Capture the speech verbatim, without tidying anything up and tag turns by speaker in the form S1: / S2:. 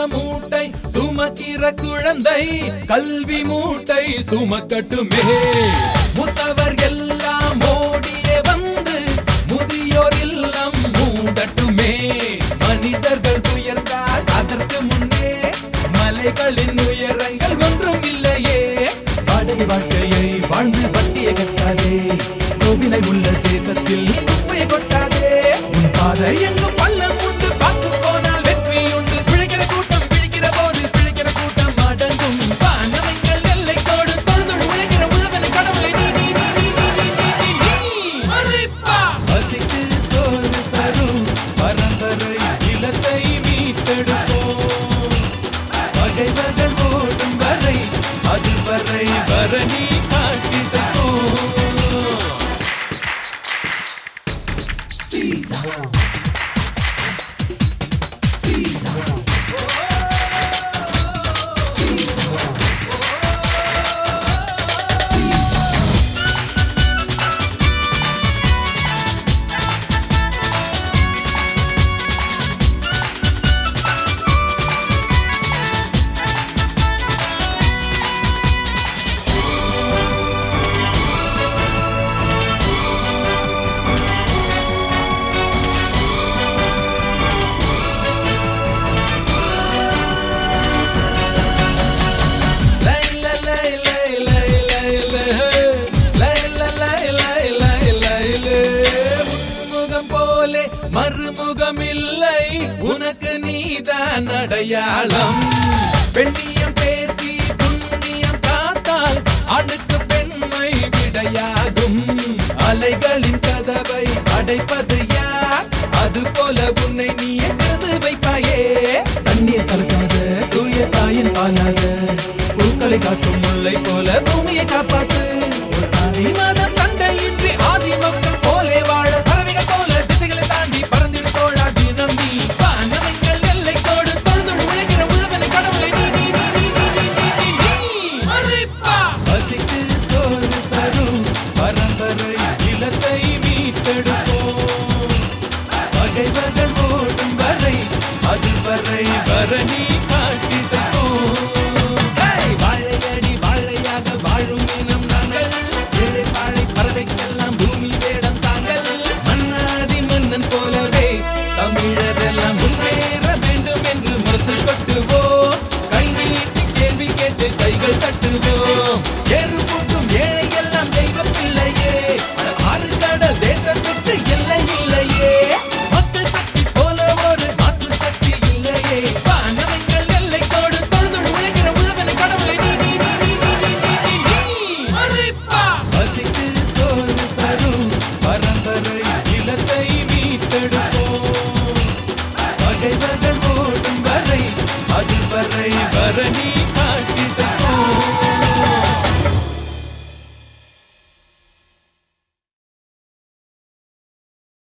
S1: மூட்டை சுமக்கிற குழந்தை கல்வி மூட்டை சுமக்கட்டுமே. மூத்தவர் எல்லாம் ஓடியே வந்து முதியோர் இல்லம் மூடட்டுமே. மனிதர்கள் உயர்ந்தால் அதற்கு முன்னே மலைகளின் உயரங்கள் ஒன்றும் இல்லையே. வாடகை வாழ்க்கையை வாழ்ந்து வட்டியை கட்டாதே, கோவிலை உள்ள தேசத்தில் குப்பையை கொட்டாதே. உன் பாதை எங்கும் பள்ளம் உண்டு, பார்த்து போனால் வெற்றி உண்டு. பிழைக்கிற கூட்டம் பிழைக்கிற போது பிழைக்கிற கூட்டம் அடங்கும். வானவங்கள் எல்லை கோடு தொழுதொழு உழைக்கிற உழவனை கடவுளை நீ நீ நீ நீ நீ நீ நீ மறிப்பா. பசிக்கு சோறு தரும் பரம்பரை இலத்தை மீட்டெடுப்போம். பகைவர்கள் ஓடும் வரை அதுவரை பரணி காட்டி செய்வோம். மறுமுகம் இல்லை உனக்கு நீதான் அடையாளம். பெண்ணியம் பேசி புண்ணியம் காத்தால் ஆணுக்கு பெண்மை விடையாகும். அலைகளின் கதவை அடைப்பது யார்? அது போல உன்னை நீ எங்கிறது வைப்பாயே. தண்ணீர் கலக்காத தூய தாயின் பாலாத பூக்களை காக்கும் முல்லை போல பூமியை காப்பாத்து. ஒரு சாதி மதம் சண்டையின்றி ஆதி மக்கள் போலே வாழ பறவைகள் போல திசைகளை தாண்டி பறந்திடு தோழா தினம் நீ. வானவங்கள் எல்லை கோடு தொழுதொழு உழைக்கிற உழவனை கடவுளை நீ நீ நீ நீ நீ நீ நீ நீ மறிப்பா. பசிக்கு சோறு தரும் பரம்பரை இலத்தை மீட்டெடுப்போம். பகைவர்கள் ஓடும் வரை அதுவரை பரணி காட்டு